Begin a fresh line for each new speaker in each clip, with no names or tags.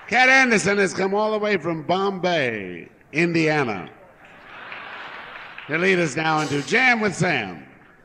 Cat Anderson has come all the way from Bombay, Indiana, to lead us now into Jam with Sam.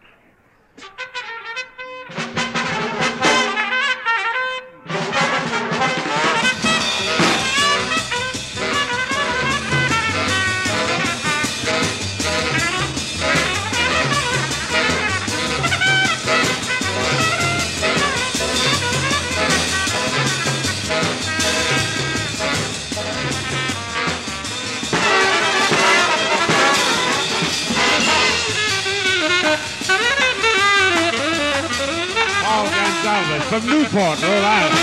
From Newport, Rhode Island.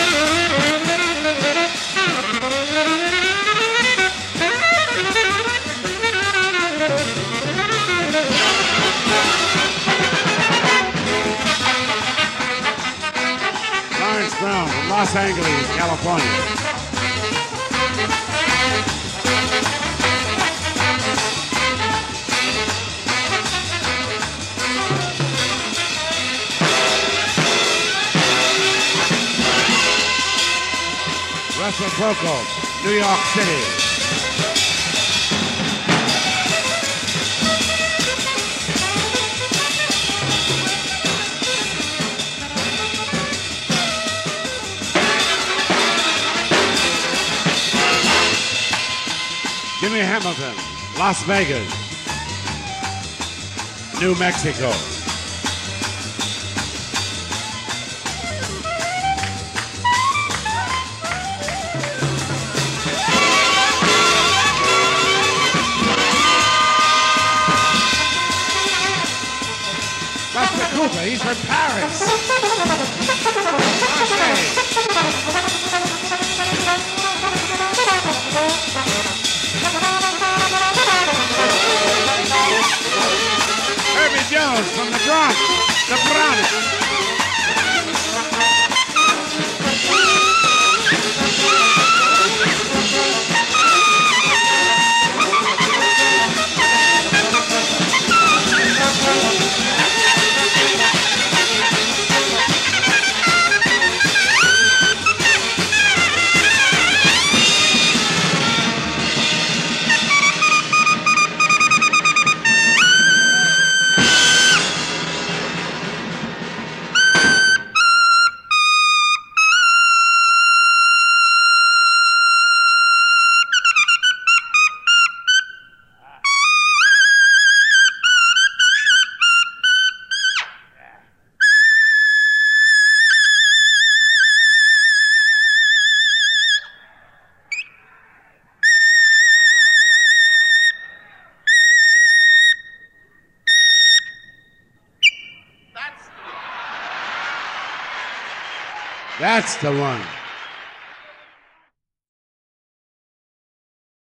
Lawrence Brown from Los Angeles, California. Russell Prokop, New York City. Jimmy Hamilton, Las Vegas, New Mexico. He's from Paris. Herbie Jones from the Bronx, the Bronx. That's the one.